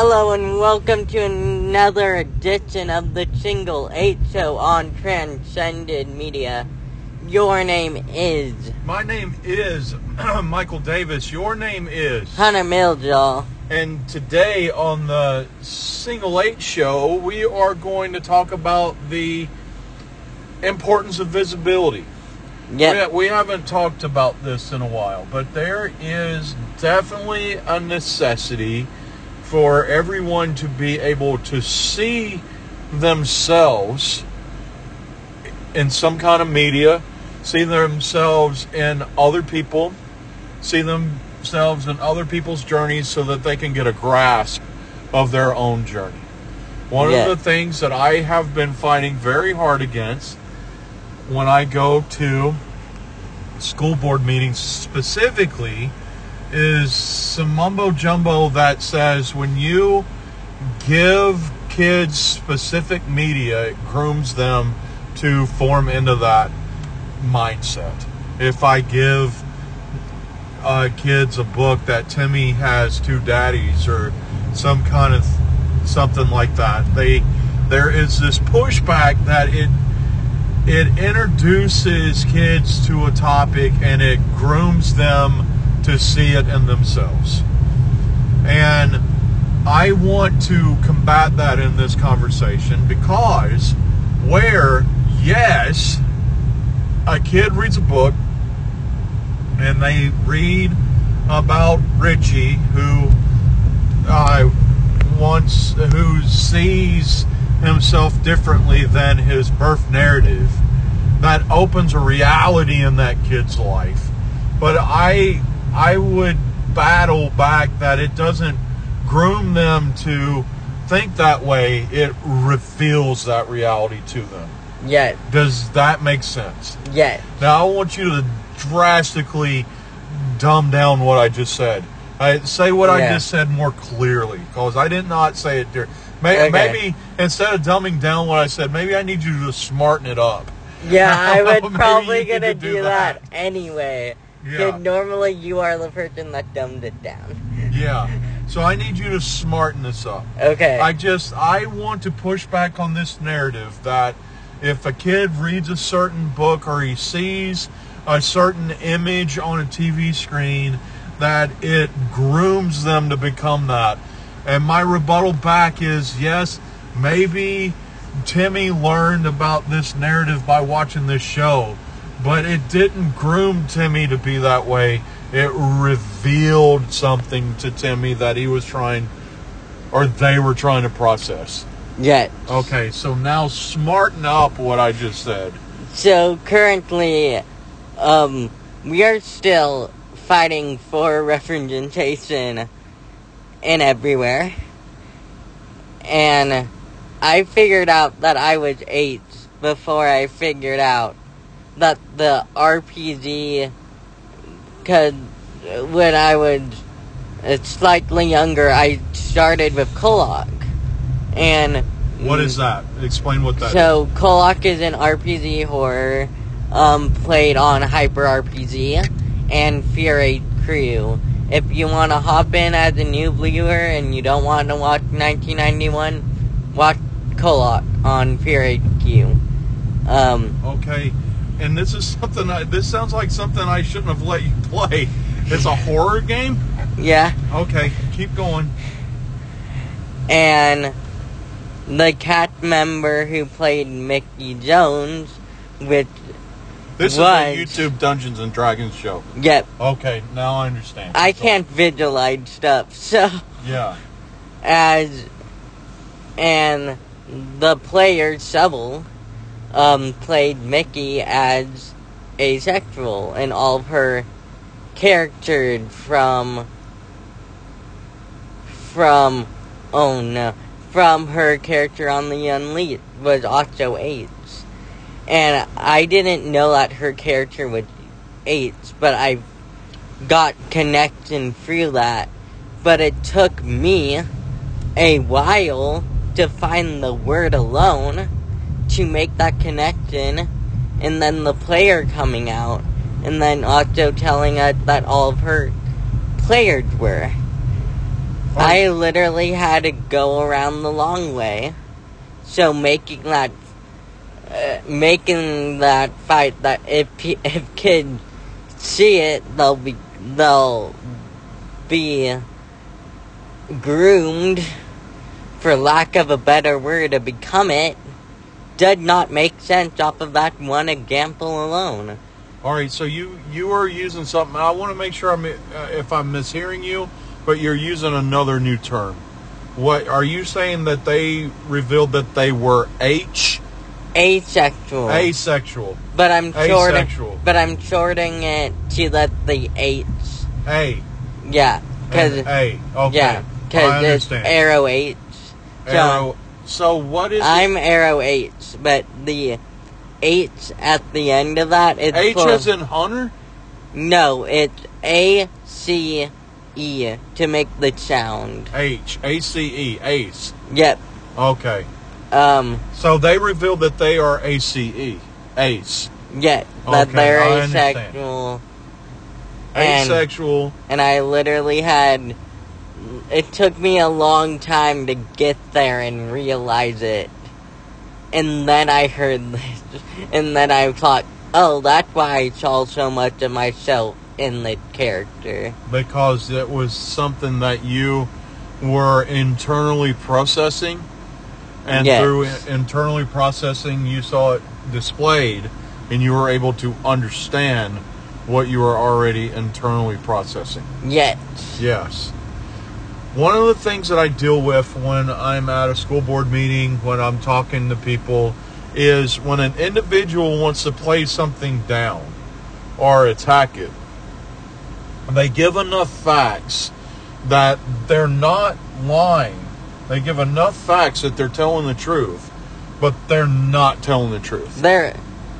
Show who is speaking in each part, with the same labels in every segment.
Speaker 1: Hello and welcome to another edition of the Shingle 8 Show on Transcended Media. Your name is...
Speaker 2: My name is Michael Davis. Your name is...
Speaker 1: Hunter Miljaw.
Speaker 2: And today on the Single 8 Show, we are going to talk about the importance of visibility.
Speaker 1: Yep.
Speaker 2: We haven't talked about this in a while, but there is definitely a necessity for everyone to be able to see themselves in some kind of media, see themselves in other people, see themselves in other people's journeys so that they can get a grasp of their own journey. One of the things that I have been fighting very hard against when I go to school board meetings specifically is some mumbo jumbo that says when you give kids specific media, it grooms them to form into that mindset. If I give kids a book that Timmy has two daddies or some kind of something like that, there is this pushback that it introduces kids to a topic and it grooms them to see it in themselves. And I want to combat that in this conversation because where, yes, a kid reads a book and they read about Richie who sees himself differently than his birth narrative, that opens a reality in that kid's life. But I would battle back that it doesn't groom them to think that way. It reveals that reality to them.
Speaker 1: Yeah.
Speaker 2: Does that make sense?
Speaker 1: Yeah.
Speaker 2: Now, I want you to drastically dumb down what I just said. Say what I just said more clearly, because I did not say it there. Maybe instead of dumbing down what I said, maybe I need you to smarten it up.
Speaker 1: Yeah, I would probably gonna do that anyway.
Speaker 2: Yeah.
Speaker 1: Normally you are the person that dumbed it down.
Speaker 2: Yeah. So I need you to smarten this up.
Speaker 1: Okay.
Speaker 2: I want to push back on this narrative that if a kid reads a certain book or he sees a certain image on a TV screen, that it grooms them to become that. And my rebuttal back is, yes, maybe Timmy learned about this narrative by watching this show, but it didn't groom Timmy to be that way. It revealed something to Timmy that he was trying, or they were trying to process.
Speaker 1: Yeah.
Speaker 2: Okay, so now smarten up what I just said.
Speaker 1: So currently, we are still fighting for representation in everywhere. And I figured out that I was 8 before I figured out that the RPG, because when I was slightly younger, I started with Kolok. And
Speaker 2: what is that? Explain what that is.
Speaker 1: So, Kolok is an RPG horror played on Hyper RPG and Fear 8 Crew. If you want to hop in as a new viewer and you don't want to watch 1991, watch Kolok on Fear HQ.
Speaker 2: Okay, and this is something. This sounds like something I shouldn't have let you play. It's a horror game?
Speaker 1: Yeah.
Speaker 2: Okay, keep going.
Speaker 1: And the cast member who played Mickey Jones, which
Speaker 2: this is a YouTube Dungeons and Dragons show.
Speaker 1: Yep.
Speaker 2: Okay, now I understand.
Speaker 1: I can't visualize stuff, so...
Speaker 2: Yeah.
Speaker 1: And the player, Shovel, played Mickey as asexual, and all of her characters from her character on the Unleashed was also 8s. And I didn't know that her character was 8s, but I got connection through that. But it took me a while to find the word alone to make that connection, and then the player coming out, and then also telling us that all of her players were. I literally had to go around the long way. So making that fight that if kids see it, they'll be groomed, for lack of a better word, to become it, did not make sense off of that one example alone.
Speaker 2: All right, so you are using something. I want to make sure if I'm mishearing you, but you're using another new term. What are you saying, that they revealed that they were
Speaker 1: asexual?
Speaker 2: Asexual.
Speaker 1: But I'm
Speaker 2: asexual.
Speaker 1: shorting it to the H's.
Speaker 2: A.
Speaker 1: Yeah, because
Speaker 2: A. Okay.
Speaker 1: Yeah, because it's Arrow H.
Speaker 2: Arrow. So what is?
Speaker 1: I'm Arrow H, but the H at the end of that is
Speaker 2: H as in Hunter.
Speaker 1: No, it's ACE to make the sound.
Speaker 2: ACE, ace.
Speaker 1: Yep.
Speaker 2: Okay. So they revealed that they are ace.
Speaker 1: Yeah, that they're asexual.
Speaker 2: Asexual.
Speaker 1: And I literally had. It took me a long time to get there and realize it. And then I heard this. And then I thought, oh, that's why I saw so much of myself in the character.
Speaker 2: Because it was something that you were internally processing. And through internally processing, you saw it displayed. And you were able to understand what you were already internally processing.
Speaker 1: Yes.
Speaker 2: Yes. One of the things that I deal with when I'm at a school board meeting, when I'm talking to people, is when an individual wants to play something down or attack it, they give enough facts that they're not lying. They give enough facts that they're telling the truth, but they're not telling the truth.
Speaker 1: They're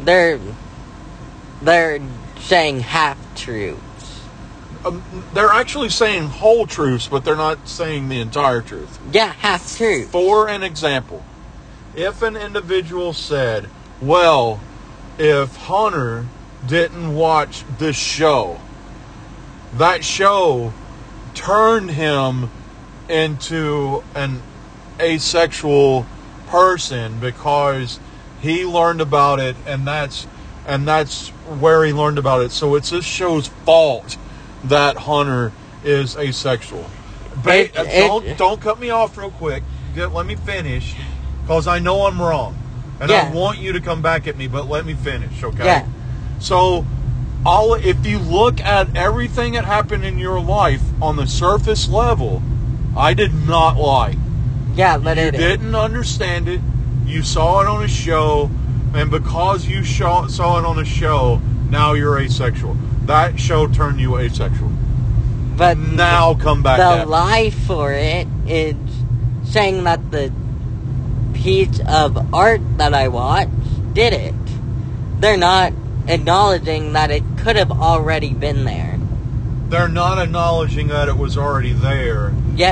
Speaker 1: saying half-truths.
Speaker 2: They're actually saying whole truths, but they're not saying the entire truth.
Speaker 1: Yeah, half-truths.
Speaker 2: For an example, if an individual said, well, if Hunter didn't watch this show, that show turned him into an asexual person because he learned about it, and that's where he learned about it. So it's this show's fault that Hunter is asexual. Don't cut me off real quick. Let me finish, because I know I'm wrong, and I want you to come back at me. But let me finish, okay?
Speaker 1: Yeah.
Speaker 2: So, if you look at everything that happened in your life on the surface level, I did not lie.
Speaker 1: Yeah, but
Speaker 2: you didn't understand it. You saw it on a show, and because you saw it on a show, now you're asexual. That show turned you asexual.
Speaker 1: But
Speaker 2: now come back.
Speaker 1: The lie for it is saying that the piece of art that I watched did it. They're not acknowledging that it could have already been there.
Speaker 2: They're not acknowledging that it was already there.
Speaker 1: Yeah.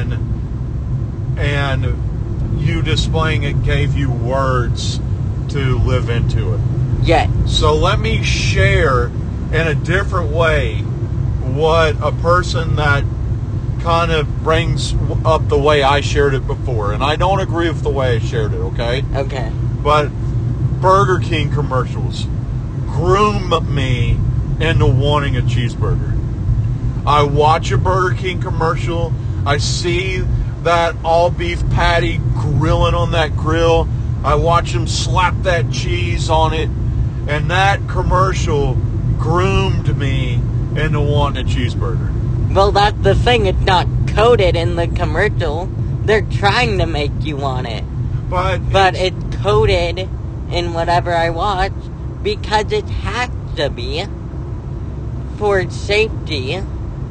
Speaker 2: And you displaying it gave you words to live into it.
Speaker 1: Yeah.
Speaker 2: So let me share in a different way what a person that kind of brings up the way I shared it before. And I don't agree with the way I shared it, okay?
Speaker 1: Okay.
Speaker 2: But Burger King commercials groom me into wanting a cheeseburger. I watch a Burger King commercial. I see that all beef patty grilling on that grill. I watch them slap that cheese on it. And that commercial groomed me into wanting a cheeseburger.
Speaker 1: Well, that's the thing. It's not coded in the commercial. They're trying to make you want it. But it's coded in whatever I watch because it has to be for safety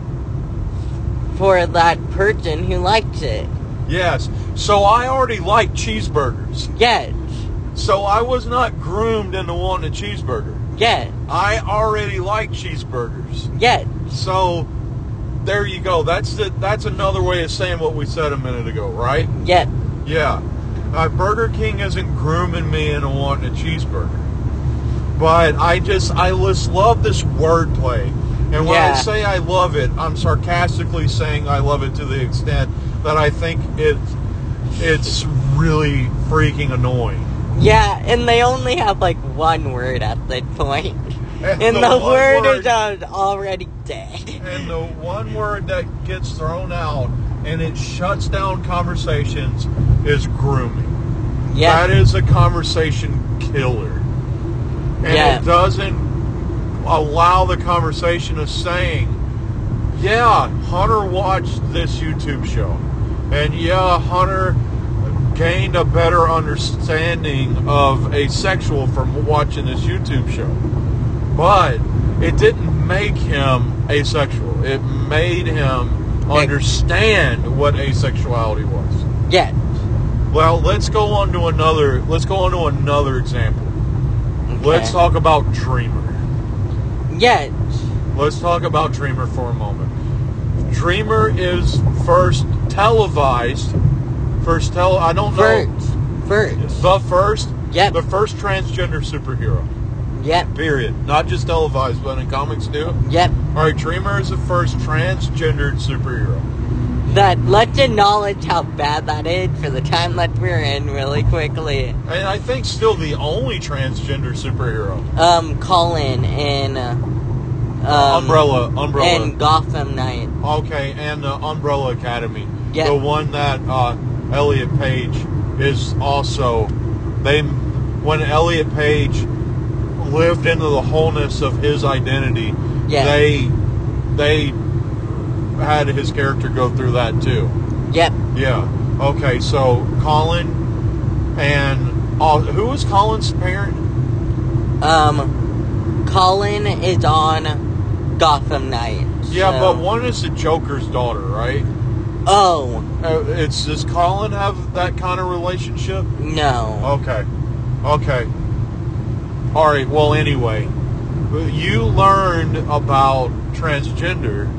Speaker 1: for that person who likes it.
Speaker 2: Yes. So I already like cheeseburgers.
Speaker 1: Yes.
Speaker 2: So I was not groomed into wanting a cheeseburger.
Speaker 1: Yes.
Speaker 2: I already like cheeseburgers.
Speaker 1: Yes.
Speaker 2: So there you go. That's another way of saying what we said a minute ago, right?
Speaker 1: Yes.
Speaker 2: Yeah. Burger King isn't grooming me into wanting a cheeseburger. But I just love this wordplay. And when I
Speaker 1: Yeah.
Speaker 2: say I love it, I'm sarcastically saying I love it to the extent that I think it's really freaking annoying.
Speaker 1: Yeah, and they only have like one word at that point. And the
Speaker 2: one
Speaker 1: word
Speaker 2: word-
Speaker 1: is already dead.
Speaker 2: And the one word that gets thrown out and it shuts down conversations is grooming.
Speaker 1: Yeah.
Speaker 2: That is a conversation killer. And
Speaker 1: Yeah.
Speaker 2: it doesn't allow the conversation of saying, yeah, Hunter watched this YouTube show. And yeah, Hunter gained a better understanding of asexual from watching this YouTube show. But it didn't make him asexual. It made him understand what asexuality was.
Speaker 1: Yeah.
Speaker 2: Well, let's go on to another example. Let's talk about Dreamer.
Speaker 1: Yeah.
Speaker 2: Let's talk about Dreamer for a moment. Dreamer is first televised. I don't know.
Speaker 1: First.
Speaker 2: The first.
Speaker 1: Yep.
Speaker 2: The first transgender superhero.
Speaker 1: Yep.
Speaker 2: Period. Not just televised, but in comics too.
Speaker 1: Yep.
Speaker 2: All right, Dreamer is the first transgendered superhero.
Speaker 1: That let's acknowledge how bad that is for the time that we're in really quickly.
Speaker 2: And I think still the only transgender superhero.
Speaker 1: Colin in
Speaker 2: Umbrella.
Speaker 1: and Gotham Knight.
Speaker 2: Okay, and Umbrella Academy.
Speaker 1: Yeah.
Speaker 2: The one that Elliot Page is also. When Elliot Page lived into the wholeness of his identity,
Speaker 1: Yeah.
Speaker 2: they had his character go through that too.
Speaker 1: Yep.
Speaker 2: Yeah. Okay, so Colin and who was Colin's parent?
Speaker 1: Colin is on Gotham Knight.
Speaker 2: Yeah,
Speaker 1: so-
Speaker 2: but one is the Joker's daughter, right?
Speaker 1: Oh,
Speaker 2: Does Colin have that kind of relationship?
Speaker 1: no.
Speaker 2: Okay. All right. Well, anyway, you learned about transgender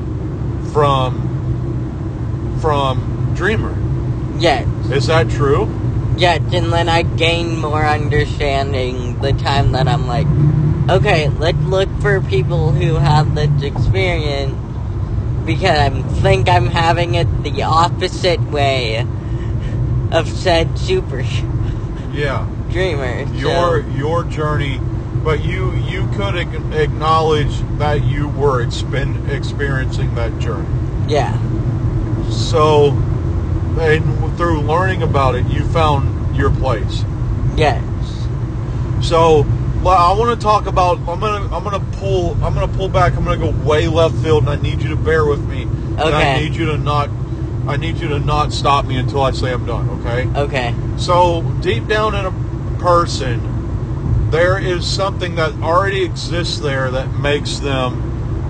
Speaker 2: from Dreamer.
Speaker 1: Yes.
Speaker 2: Is that true?
Speaker 1: Yes, and then I gain more understanding the time that I'm like, okay, let's look for people who have this experience because I think I'm having it the opposite way of said super
Speaker 2: Yeah.
Speaker 1: dreamer.
Speaker 2: Your journey, but you could acknowledge that you were experiencing that journey.
Speaker 1: Yeah.
Speaker 2: So, and through learning about it, you found your place.
Speaker 1: Yes.
Speaker 2: So, I want to talk about. I'm gonna pull back. I'm gonna go way left field, and I need you to bear with me. And
Speaker 1: Okay.
Speaker 2: I need you to not stop me until I say I'm done. Okay.
Speaker 1: Okay.
Speaker 2: So deep down in a person, there is something that already exists there that makes them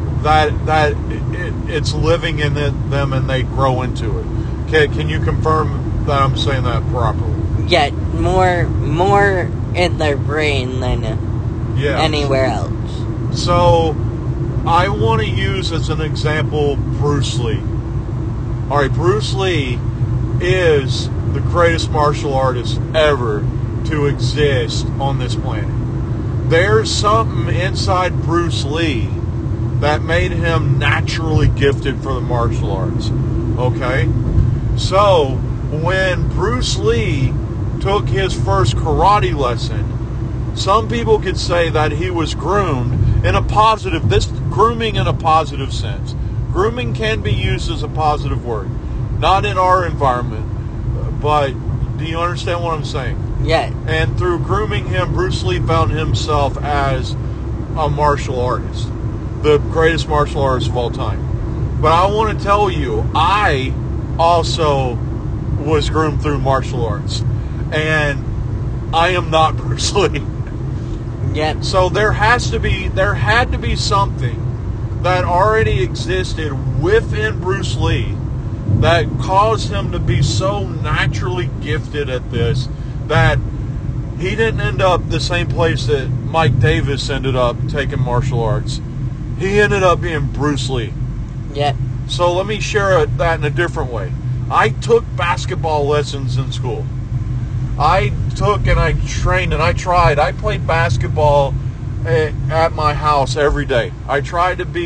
Speaker 2: it's living in them, and they grow into it. Okay. Can you confirm that I'm saying that properly?
Speaker 1: Yeah, more in their brain than
Speaker 2: Yeah.
Speaker 1: anywhere else.
Speaker 2: So, I want to use as an example Bruce Lee. All right, Bruce Lee is the greatest martial artist ever to exist on this planet. There's something inside Bruce Lee that made him naturally gifted for the martial arts. Okay? So, when Bruce Lee took his first karate lesson, some people could say that he was groomed in a positive, grooming in a positive sense. Grooming can be used as a positive word. Not in our environment, but do you understand what I'm saying?
Speaker 1: Yeah.
Speaker 2: And through grooming him, Bruce Lee found himself as a martial artist. The greatest martial artist of all time. But I want to tell you, I also was groomed through martial arts. And I am not Bruce Lee.
Speaker 1: Yep.
Speaker 2: So there had to be something that already existed within Bruce Lee that caused him to be so naturally gifted at this that he didn't end up the same place that Mike Davis ended up taking martial arts. He ended up being Bruce Lee.
Speaker 1: Yep.
Speaker 2: So let me share that in a different way. I took basketball lessons in school. I took and I trained and I tried. I played basketball at my house every day. I tried to be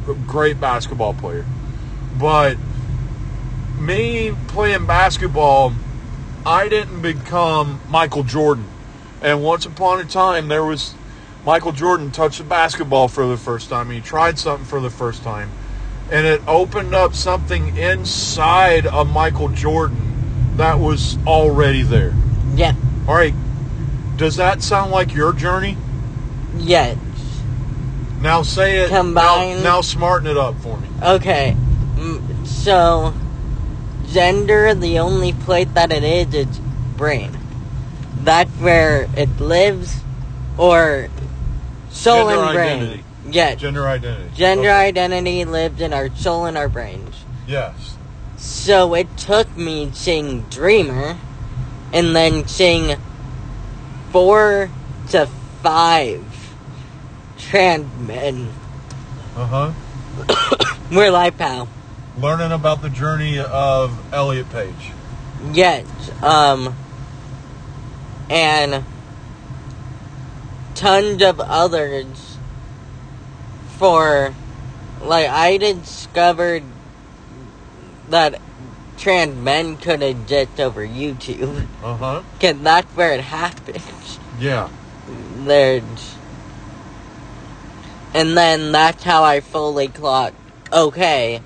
Speaker 2: great basketball player. But me playing basketball, I didn't become Michael Jordan. And once upon a time, there was Michael Jordan touched the basketball for the first time. He tried something for the first time. And it opened up something inside of Michael Jordan that was already there.
Speaker 1: Yeah.
Speaker 2: All right. Does that sound like your journey?
Speaker 1: Yes.
Speaker 2: Now say it.
Speaker 1: Combine.
Speaker 2: Now smarten it up for me.
Speaker 1: Okay. So, gender, the only place that it is brain. That's where it lives, or soul
Speaker 2: Gender
Speaker 1: and brain.
Speaker 2: identity.
Speaker 1: Yes.
Speaker 2: Gender identity.
Speaker 1: Gender
Speaker 2: Okay.
Speaker 1: identity lives in our soul and our brains.
Speaker 2: Yes.
Speaker 1: So it took me seeing Dreamer, and then seeing 4 to 5 trans men
Speaker 2: Uh-huh.
Speaker 1: were like, pal.
Speaker 2: Learning about the journey of Elliot Page.
Speaker 1: Yes, and tons of others for, like, I discovered that trans men could exist over YouTube.
Speaker 2: Uh-huh.
Speaker 1: Because that's where it happens.
Speaker 2: Yeah.
Speaker 1: And then that's how I fully clocked, okay,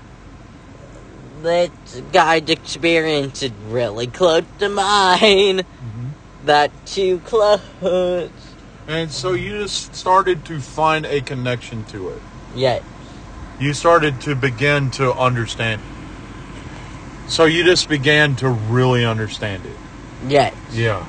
Speaker 1: this guy's experience is really close to mine.
Speaker 2: Mm-hmm.
Speaker 1: That's too close.
Speaker 2: And so you just started to find a connection to it.
Speaker 1: Yes.
Speaker 2: You started to begin to understand. So you just began to really understand it.
Speaker 1: Yes.
Speaker 2: Yeah.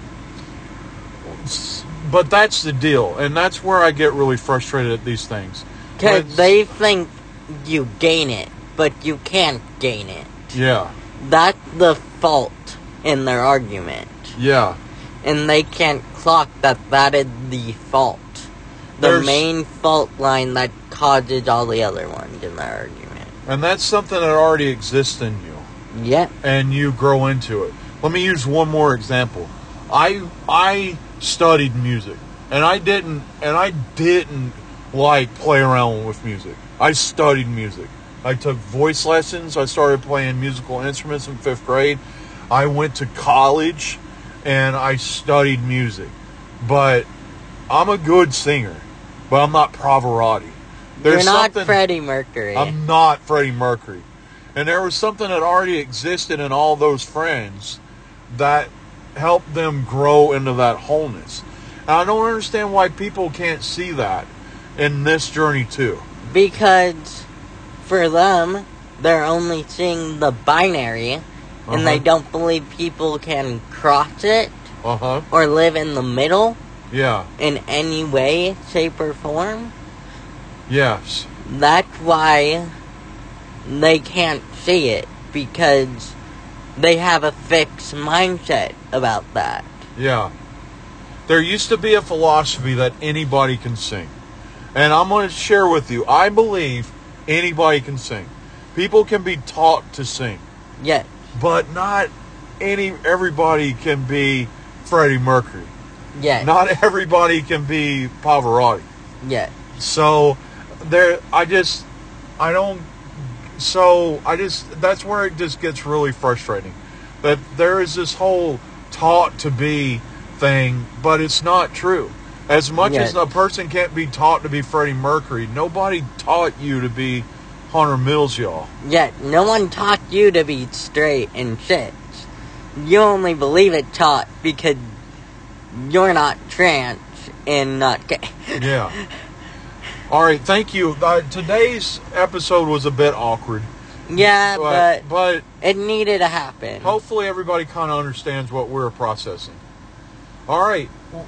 Speaker 2: But that's the deal. And that's where I get really frustrated at these things.
Speaker 1: Because they think you gain it, but you can't gain it.
Speaker 2: Yeah.
Speaker 1: That's the fault in their argument.
Speaker 2: Yeah.
Speaker 1: And they can't clock that is the fault. The main fault line that causes all the other ones in their argument.
Speaker 2: And that's something that already exists in you.
Speaker 1: Yep.
Speaker 2: And you grow into it. Let me use one more example. I studied music, and I didn't like play around with music. I studied music. I took voice lessons. I started playing musical instruments in 5th grade. I went to college and I studied music. But I'm a good singer, but I'm not Pavarotti.
Speaker 1: You're not Freddie Mercury.
Speaker 2: I'm not Freddie Mercury. And there was something that already existed in all those friends that helped them grow into that wholeness. And I don't understand why people can't see that in this journey too.
Speaker 1: Because for them, they're only seeing the binary, and they don't believe people can cross it or live in the middle in any way, shape, or form.
Speaker 2: Yes.
Speaker 1: That's why they can't see it, because they have a fixed mindset about that.
Speaker 2: Yeah. There used to be a philosophy that anybody can sing. And I'm going to share with you, I believe anybody can sing. People can be taught to sing.
Speaker 1: Yes.
Speaker 2: But not everybody can be Freddie Mercury.
Speaker 1: Yes.
Speaker 2: Not everybody can be Pavarotti.
Speaker 1: Yes.
Speaker 2: So that's where it just gets really frustrating. That there is this whole taught to be thing, but it's not true. As much as a person can't be taught to be Freddie Mercury, nobody taught you to be Hunter Mills, y'all.
Speaker 1: Yeah, no one taught you to be straight and shit. You only believe it taught because you're not trans and not gay.
Speaker 2: Yeah. All right, thank you. Today's episode was a bit awkward.
Speaker 1: Yeah, but it needed to happen.
Speaker 2: Hopefully everybody kind of understands what we're processing. All right.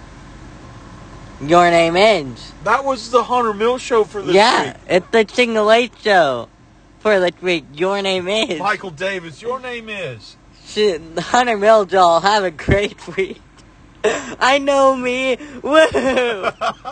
Speaker 1: Your name is.
Speaker 2: That was the Hunter Mills show for this week.
Speaker 1: Yeah, it's the Single Eight show for this week. Your name is.
Speaker 2: Michael Davis, your name is.
Speaker 1: Hunter Mills, y'all. Have a great week. I know me. Woo!